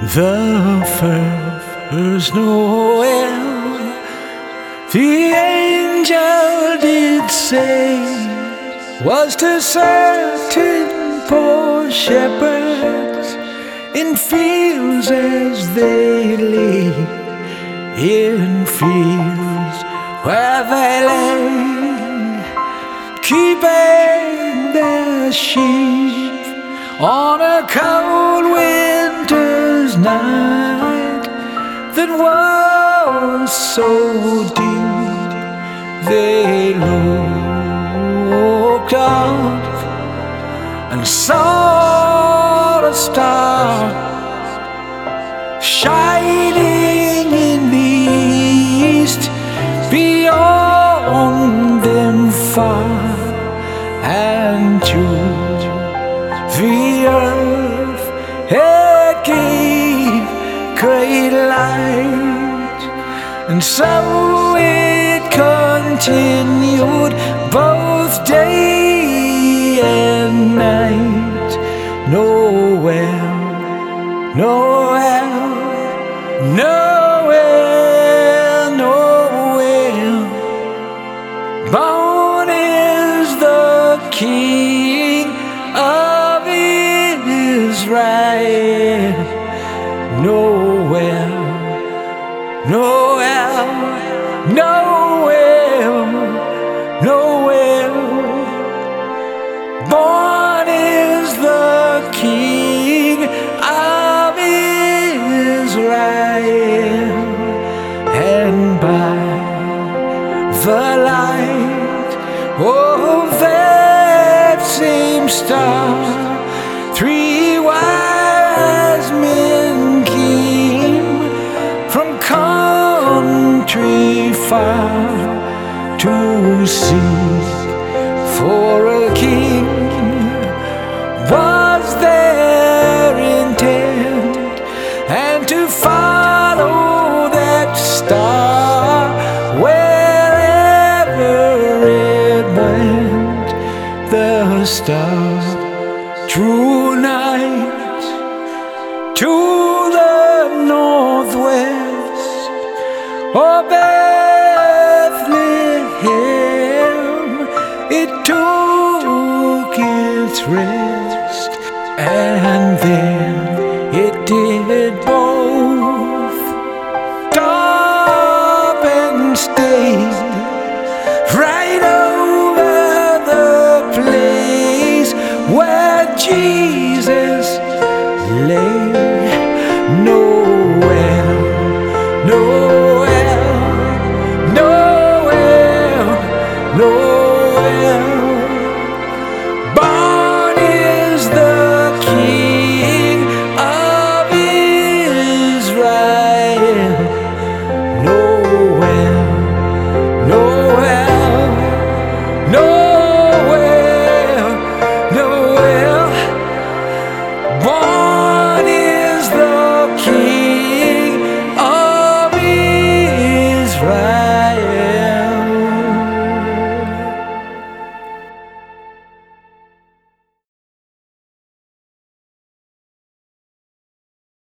The first Noel, the angel did say, was to certain poor shepherds in fields as they lay, in fields where they lay, keeping their sheep on a cold winter's night that was so deep. They looked up and saw a star shining in the east, beyond them far, and to the earth it gave great light. And so it continued both day and night. Noel, Noel, Noel, Noel, born is the King of Israel. Noel, Noel, Noel, Noel, born is the King of Israel. And by the light of that same star, 3 wise men came from country far to seek for a king. Was their intent, and to follow that star wherever it went. The star drew night to the northwest of Bethlehem. It took its rest